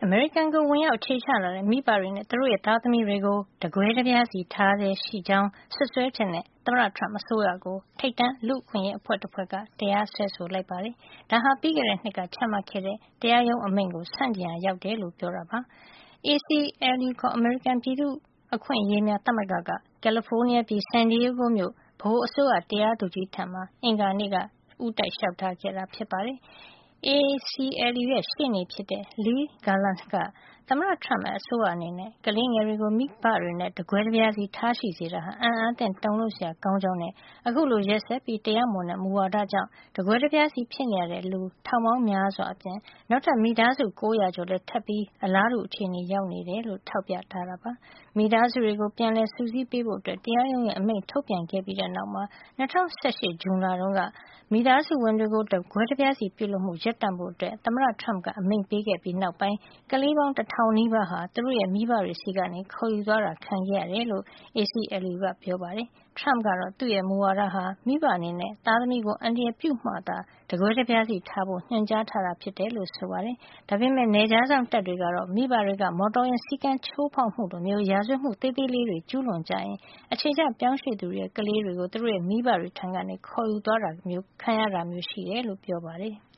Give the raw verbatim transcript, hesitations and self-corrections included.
အမေရိကန်ကိုဝင်ရောက်အခြေချလာတဲ့မိဘတွေနဲ့သူတို့ရဲ့သားသမီးတွေကိုတကွဲတပြားစီထားဆဲရှိကြောင်းစွပ်စွဲချက်နဲ့သမ္မတထရမ့်အစိုးရကိုထိပ်တန်းလူ့အခွင့်အရေးအဖွဲ့တဖွဲ့ကတရားစွဲဆိုလိုက်ပါတယ်။ဒါဟာပြီးခဲ့တဲ့နှစ်ကချမှတ်ခဲ့တဲ့တရားရုံးအမိန့်ကိုဆန့်ကျင်ရာရောက်တယ်လို့ပြောတာပါ။ A C L U ခေါ်အမေရိကန်ပြည်သူ့အခွင့်အရေးများသမဂ္ဂကကယ်လီဖိုးနီးယားပြည်ဆန်ဒီယေဂိုမြို့ဗဟိုအစိုးရတရားသူကြီးထံမှာအင်္ဂါနေ့ကဦးတိုက်လျှောက်ထားခဲ့တာဖြစ်ပါတယ်။ A C L U ရဲ့ရှေ့နေဖြစ်တဲ့ Lee Garland ကသမ္မတထရမ့်ရဲ့အစိုးရအနေနဲ့ကလေးငယ်တွေကိုမိဘတွေနဲ့တကွဲတပြားစီထားရှိစေတာဟာအံ့အားသင့်တုန်လှုပ်စရာကောင်းကြောင်းနဲ့အခုလိုရက်စက်ပြီးတရားမဝင်တဲ့မူဝါဒကြောင့်တကွဲတပြားစီဖြစ်နေရတဲ့လူထောင်ပေါင်းများစွာအပြင်နောက်ထပ်မိသားစု၉၀၀ကျော်လည်းထပ်ပြီးအလားတူအခြေအနေရောက်နေတယ်လို့ထောက်ပြထားတာပါ။မိသားစုတွေကိုပြန်လည်စုစည်းပေးဖို့အတွက်တရားရုံးရဲ့အမိန့်ထုတ်ပြန်ခဲ့ပြီးတဲ့နောက်မှာ၂၀၁၈ဇွန်လတုန်းကမိသားစုဝင်တွေကိုတကွဲတပြားစီပြုလုပ်မှုရပ်တန့်ဖို့အတွက်သမ္မတထရမ့်ကအမိန့်ပေးခဲ့ပြီးနောက်ပိုင်းကလေးပေါင်းတထောင်နီးပါးဟာသူတို့ရဲ့မိဘတွေဆီကနေခေါ်ယူသွားတာခံခဲ့ရတယ်လို့ A C L U ကပြောပါတယ်။ ထရမ့်ကတော့သူ့ရဲ့မူဝါဒဟာမိဘအနေနဲ့သားသမီးကိုအန္တရာယ်ပြုမှသာတကွဲတပြားစီထားဖို့ညွှန်ကြားထားတာဖြစ်တယ်လို့ဆိုပါတယ်။ဒါပေမယ့်နယ်ခြားစောင့်တပ်တွေကတော့မိဘတွေကမော်တော်ယာဉ်စည်းကမ်းချိုးဖောက်မှုလိုမျိုးရာဇဝတ်မှုသေးသေးလေးတွေကျူးလွန်ကြရင်အခြေချပြောင်းရွှေ့သူတွေရဲ့ကလေးတွေကိုသူတို့ရဲ့မိဘတွေထံကနေခေါ်ယူသွားတာမျိုးခံရတာမျိုးရှိတယ်လို့ပြောပါတယ်။